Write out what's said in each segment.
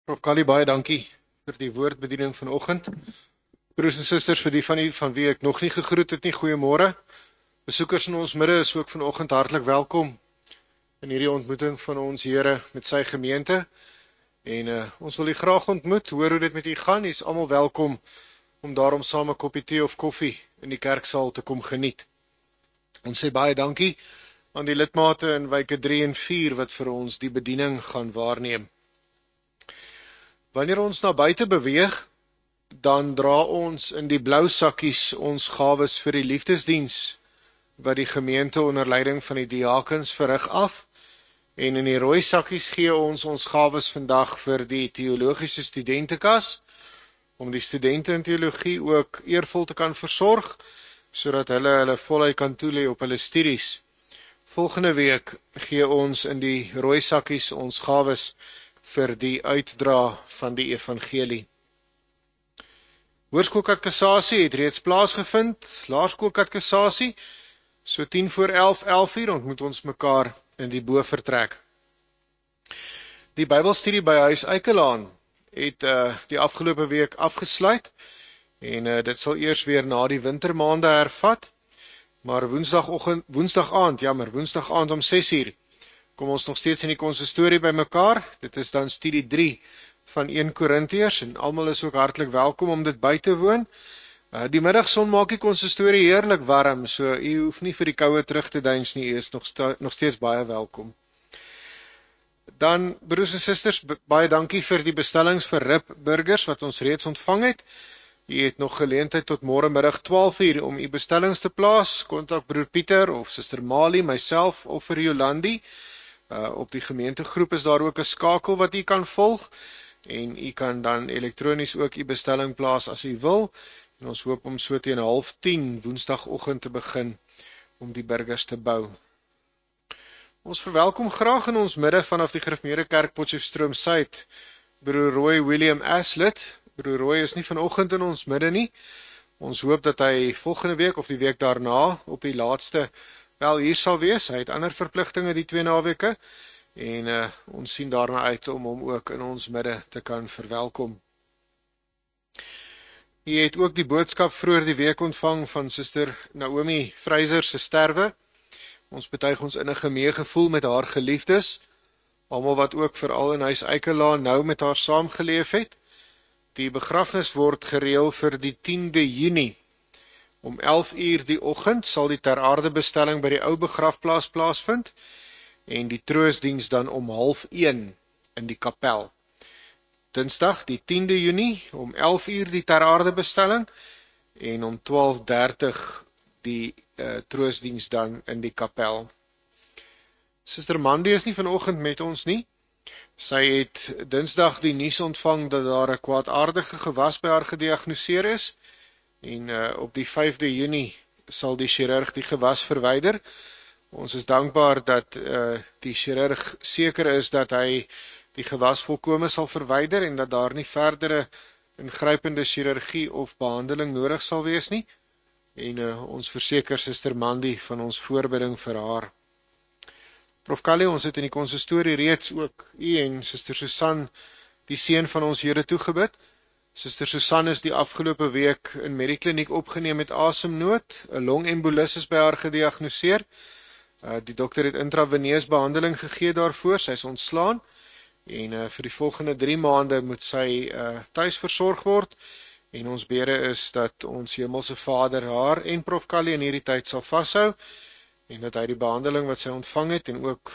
Prof Kali, baie dankie vir die woordbediening vanoggend. Broers en susters, vir die van u van wie ek nog nie gegroet het nie, goeiemôre. Besoekers in ons midde is ook vanoggend hartlik welkom in hierdie ontmoeting van ons Here met sy gemeente. En ons wil u graag ontmoet, hoor hoe dit met u gaan. U is almal welkom om daarom saam 'n koppie tee of koffie in die kerksaal te kom geniet. Ons sê baie dankie aan die lidmate in wyke 3 en 4 wat vir ons die bediening gaan waarneem. Wanneer ons na buite beweeg, dan dra ons in die blou sakkies ons gawes vir die liefdesdiens wat die gemeente onder leiding van die diakens verrig af, en in die rooi sakkies gee ons gawes vandag vir die teologiese studentekas om die studente in teologie ook eervol te kan versorg sodat hulle voluit kan toelê op hulle studies. Volgende week gee ons in die rooi sakkies ons gawes vir die uitdra van die evangelie. Hoërskoolkatkesasie het reeds plaasgevind, laerskoolkatkesasie, so 10 voor 11, 11 uur ontmoet ons mekaar in die bovertrek. Die Bybelstudie by Huis Eikelaan het die afgelope week afgesluit, en dit sal eers weer na die wintermaande hervat, maar woensdag aand om 6 uur, kom ons nog steeds in die konsistorie by mekaar. Dit is dan studie 3 van 1 Korintiërs, en almal is ook hartlik welkom om dit by te woon. Die middagson maak die konsistorie heerlik warm, so u hoef nie vir die koue terug te deins nie, u is nog steeds baie welkom. Dan, broers en susters, baie dankie vir die bestellings vir ribburgers wat ons reeds ontvang het. U het nog geleentheid tot môremiddag 12 uur om u bestellings te plaas. Kontak broer Pieter of suster Mali, myself of vir Jolandi. Op die gemeentegroep is daar ook 'n skakel wat u kan volg, en u kan dan elektronies ook u bestelling plaas as u wil, en ons hoop om so teen 9:30 woensdagoggend te begin om die burgers te bou. Ons verwelkom graag in ons midde vanaf die Gereformeerde Kerk Potchefstroom Suid broer Roy William Aslett. Broer Roy is nie vanoggend in ons midde nie. Ons hoop dat hy volgende week of die week daarna op die laatste wel hier sal wees. Hy het ander verpligtinge die 2 naweke, en ons sien daarna uit om hom ook in ons midde te kan verwelkom. Hy het ook die boodskap vroeër die week ontvang van suster Naomi Fraser se sterwe. Ons betuig ons innige meegevoel met haar geliefdes, almal wat ook veral in Huis Eikelaan nou met haar saamgeleef het. Die begrafnis word gereël vir die 10de Junie. Om 11 uur die oggend sal die ter aarde bestelling by die ou begrafplaas plaasvind, en die troosdiens dan om 12:30 in die kapel. Dinsdag die 10de Junie om 11 uur die ter aarde bestelling, en om 12:30 die troosdiens dan in die kapel. Suster Mandy is nie vanoggend met ons nie. Sy het Dinsdag die nuus ontvang dat daar 'n kwaadaardige gewas by haar gediagnoseer is, en op die 5de Junie sal die chirurg die gewas verwyder. Ons is dankbaar dat die chirurg seker is dat hy die gewas volkome sal verwyder, en dat daar nie verdere ingrypende chirurgie of behandeling nodig sal wees nie, en ons verseker suster Mandy van ons voorbidding vir haar. Prof Kali, ons het in die konsistorie reeds ook u en suster Susan die seën van ons Here toegebid. Suster Susan is die afgelope week in Medikliniek opgeneem met asemnood, 'n longembolis is by haar gediagnoseer. Die dokter het intraveneus behandeling gegee daarvoor, sy is ontslaan, en vir die volgende 3 maande moet sy tuis versorg word, en ons bede is dat ons Hemelse Vader haar en Prof Kali in hierdie tyd sal vashou, en dat hy die behandeling wat sy ontvang het, en ook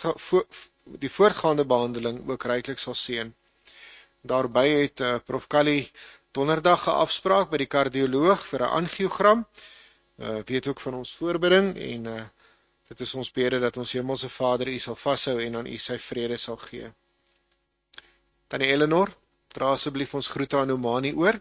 die voortgaande behandeling ook ryklik sal seën. Daarby het Prof Kali donderdag 'n afspraak by die kardioloog vir 'n angiogram, weet ook van ons voorbidding, en dit is ons bede dat ons Hemelse Vader u sal vashou en aan u sy vrede sal gee. Tannie Eleanor, dra asseblief ons groete aan Omani oor.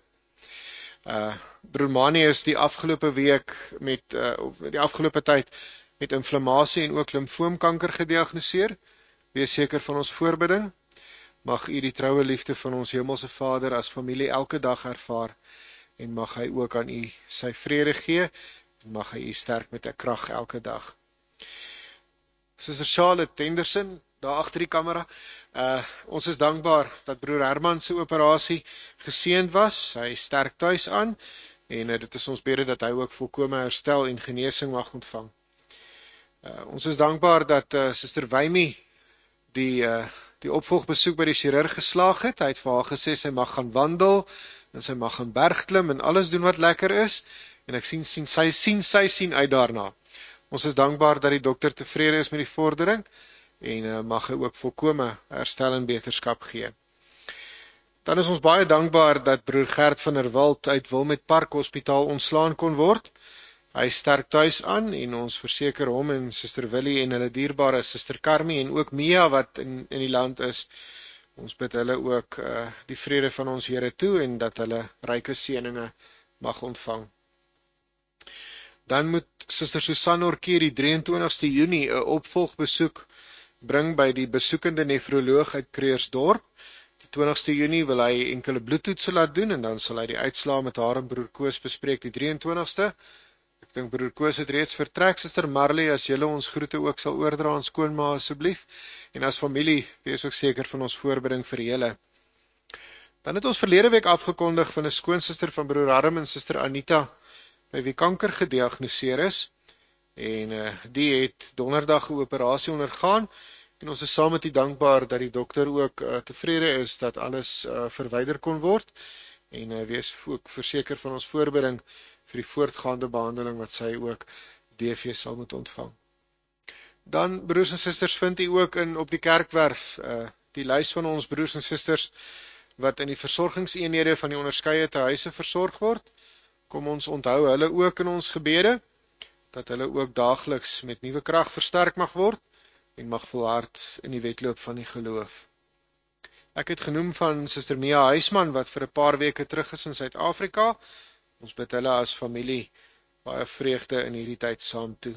Broer Mani is die afgelope week die afgelope tyd met inflammasie en ook limfoomkanker gediagnoseer. Wees seker van ons voorbidding. Mag u die troue liefde van ons Hemelse Vader as familie elke dag ervaar, en mag hy ook aan u sy vrede gee, en mag hy u sterk met 'n krag elke dag. Suster Charlotte Tenderson, daar agter die kamera, Ons is dankbaar dat broer Herman se operasie geseënd was. Hy is sterk tuis aan en dit is ons bede dat hy ook volkome herstel en genesing mag ontvang. Ons is dankbaar dat Suster Wymi die opvolgbesoek by die chirurg geslaag het. Hy het vir haar gesê sy mag gaan wandel en sy mag gaan bergklim en alles doen wat lekker is. En ek sy sien uit daarna. Ons is dankbaar dat die dokter tevrede is met die vordering en mag hy ook volkome herstel en beterskap gee. Dan is ons baie dankbaar dat broer Gert van der Walt uit Wilmet Park Hospitaal ontslaan kon word. Hy is sterk tuis aan en ons verseker hom en Suster Willie en hulle dierbare Suster Carmie en ook Mia wat in die land is. Ons bid hulle ook die vrede van ons Here toe en dat hulle ryke seëninge mag ontvang. Dan moet Suster Susan Orkie die 23ste Junie 'n opvolgbesoek bring by die besoekende nefroloog uit Kreersdorp. Die 20ste Junie wil hy enkele bloedtoetse laat doen en dan sal hy die uitslae met haar en broer Koos bespreek die 23ste. Ek dink broer Koos het reeds vertrek. Suster Marley, as julle ons groete ook sal oordra aan skoonma asseblief. En as familie, wees ook seker van ons voorbereiding vir julle. Dan het ons verlede week afgekondig van 'n skoonsister van broer Harm en Suster Anita by wie kanker gediagnoseer is. En die het donderdag 'n operasie ondergaan. En ons is saam met u dankbaar dat die dokter ook tevrede is dat alles verwyder kon word. En wees ook verseker van ons voorbereiding vir die voortgaande behandeling wat sy ook DV sal moet ontvang. Dan, broers en susters, vind u ook op die kerkwerf die lys van ons broers en susters wat in die versorgingseenhede van die onderskeie tehuise versorg word. Kom ons onthou hulle ook in ons gebede, dat hulle ook daagliks met nuwe krag versterk mag word en mag volhard in die wedloop van die geloof. Ek het genoem van Suster Mia Huisman wat vir 'n paar weke terug is in Suid-Afrika. Ons bid hulle as familie baie vreugde in hierdie tyd saam toe.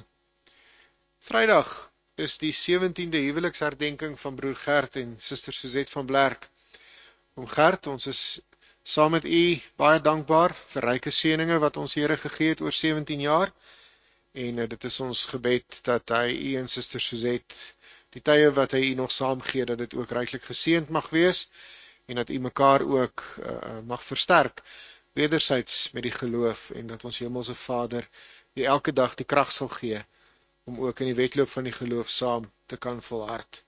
Vrydag is die 17de huweliksherdenking van broer Gert en Suster Suzette van Blerk. Oom Gert, ons is saam met u baie dankbaar vir ryke seëninge wat ons Here gegee het oor 17 jaar. En dit is ons gebed dat hy u en Suster Suzette, die tye wat hy u nog saamgee, dat dit ook ryklik geseënd mag wees en dat u mekaar ook mag versterk wederzijds met die geloof en dat ons Hemelse Vader u elke dag die krag sal gee om ook in die wedloop van die geloof saam te kan volhard.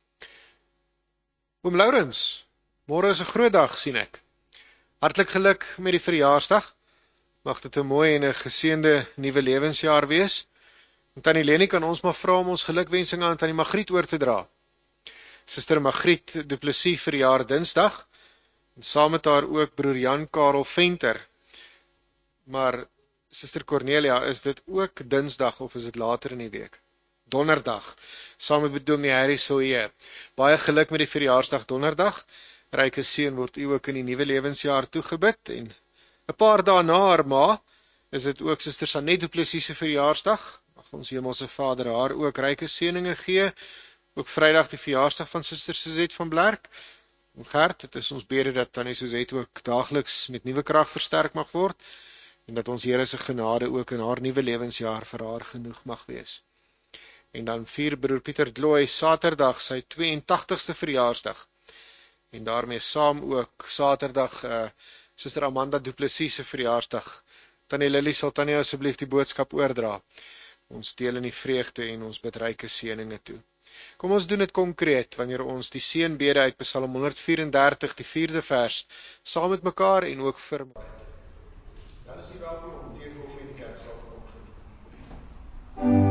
Oom Laurens, môre is 'n groot dag, sien ek. Hartlik geluk met die verjaarsdag. Mag dit 'n mooi en 'n geseënde nuwe lewensjaar wees. En Tannie Leni kan ons maar vra om ons gelukwensinge aan Tannie Magriet oor te dra. Suster Magriet Du Plessis verjaar Dinsdag en saam met haar ook broer Jan Karel Venter. Maar Suster Cornelia, is dit ook Dinsdag of is dit later in die week? Donderdag, saam met Dominee Harry Silje. Baie geluk met die verjaarsdag Donderdag. Ryke seën word u ook in die nuwe lewensjaar toegebid en 'n paar dae na haar ma is dit ook Suster Sanet Du Plessis se verjaarsdag. Mag ons Hemelse Vader haar ook ryke seëninge gee. Ook Vrydag die verjaarsdag van Suster Suzette van Blerk. Oom Gert, dit is ons bede dat Tannie Suzette ook daagliks met nuwe krag versterk mag word en dat ons Here se genade ook in haar nuwe lewensjaar vir haar genoeg mag wees. En dan vier broer Pieter Dlooi Saterdag sy 82ste verjaarsdag. En daarmee saam ook Saterdag Suster Amanda Du Plessis se verjaarsdag. Tannie Lily, sal Tannie asseblief die boodskap oordra. Ons deel in die vreugde en ons bid ryke seëninge toe. Kom ons doen dit konkreet wanneer ons die seënbede uit Psalm 134, die 4de vers, saam met mekaar en ook vir my. Dan is jy welkom om teenoor die kerk sal te kom.